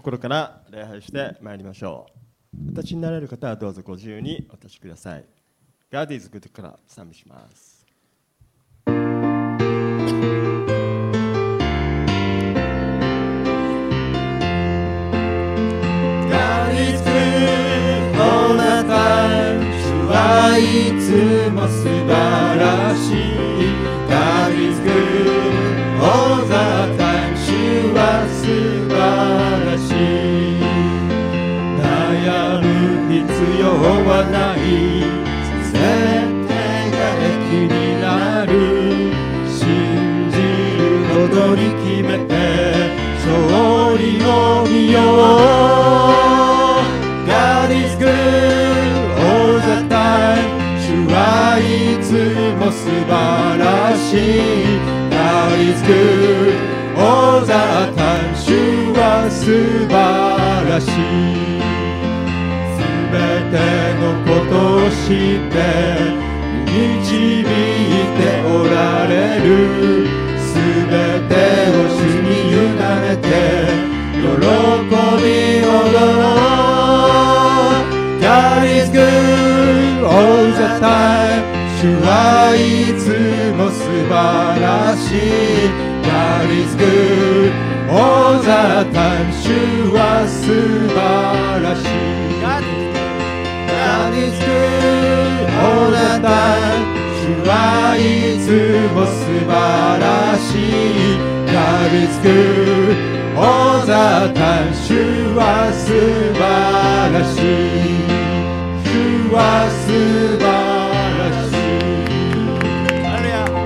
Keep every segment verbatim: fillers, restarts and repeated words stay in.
心から礼拝してまいりましょう。お立ちになられる方はどうぞご自由にお立ちください。God is good から賛美します。 いつも素晴らしい God is good all the time 主は素晴らしい悩む必要はない全てが益になる信じるほどに決めて勝利を見よう God is good all the time主はいつも素晴らしい God is good all the time 主は素晴らしいすべてのことを知って導いておられるすべてを主に委ねて喜び踊ろう God is good all the time 主はいつも素晴らしい God is good all the time 主は素晴らしい God is good all the time 主はいつも素晴らしい God is good all the time 主は素晴らしい主は素晴らしいハレルヤ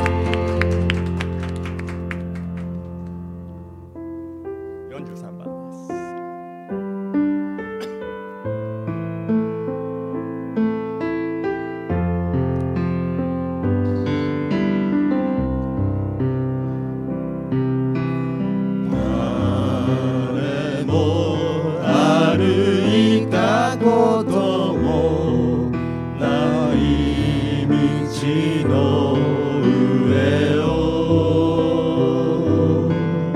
よんじゅうさんばん誰も歩いたこともない道の上を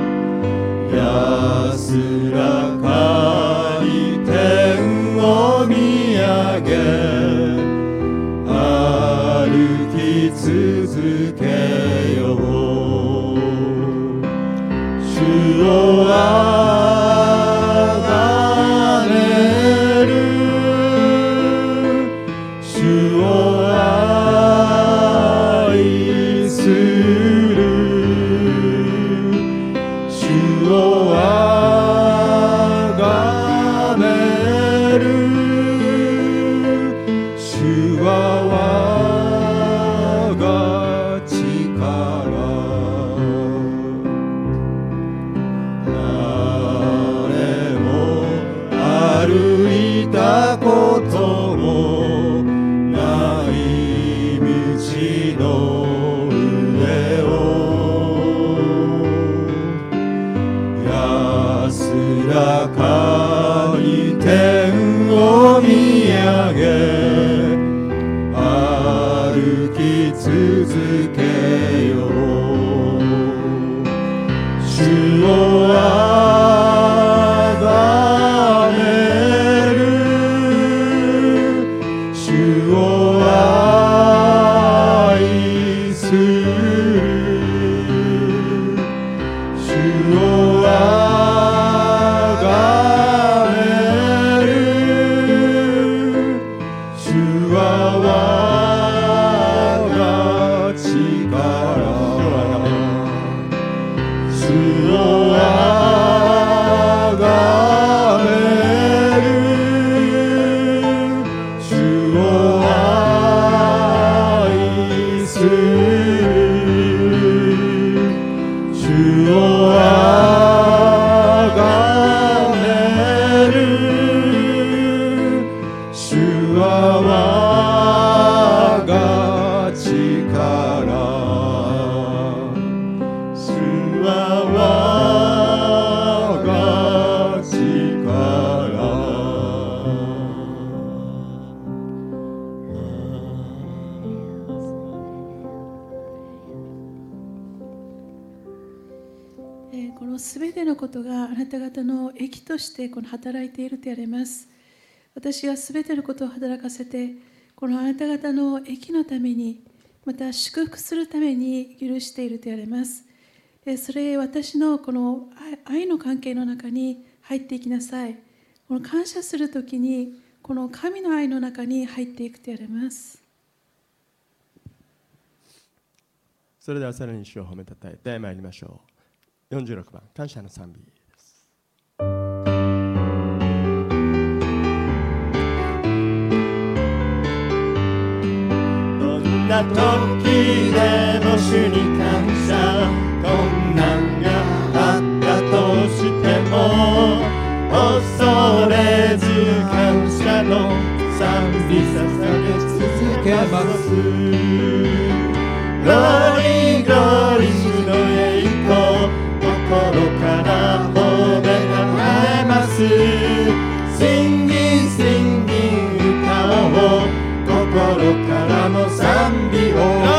安らかに天を見上げ歩き続けよう主をあがめる主を愛する主をあがめる主は我が力誰も歩いたこともない道の上を安らかに天を見上げ歩き続けよう主をあがめる主を愛する主をあがめる主は我が力ことがあなた方の益としてこの働いていると言われます。私はすべてのことを働かせて、このあなた方の益のために、また祝福するために許していると言われます。それ、私のこの愛の関係の中に入っていきなさい。この感謝するときに、この神の愛の中に入っていくと言われます。 それではさらに主を褒めたたえてまいりましょう。よんじゅうろくばん、感謝の賛美です。どんな時でも主に感謝、困難があったとしても恐れず感謝の賛美捧げ続けます。グローリーグローリー主の栄光、心から褒めたたえます。Singing Singing歌を心からの賛美を。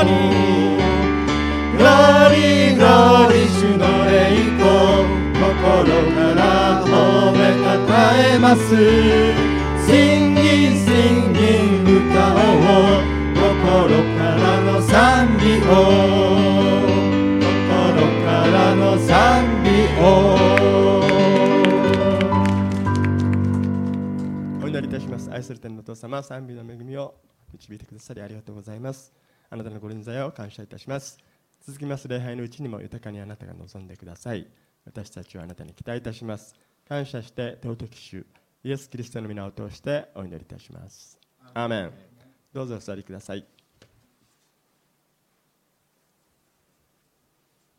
グローリーグローリー主の栄光、心から褒めたたえます。Singing Singing歌を心からの賛美を、心からの賛美を。お祈りいたします。愛する天のお父様、賛美の恵みを導いてくださりありがとうございます。あなたのご臨在を感謝いたします。続きます礼拝のうちにも豊かにあなたが望んでください。私たちはあなたに期待いたします。感謝して尊き主イエス・キリストの皆を通してお祈りいたします。アーメン。どうぞお座りください。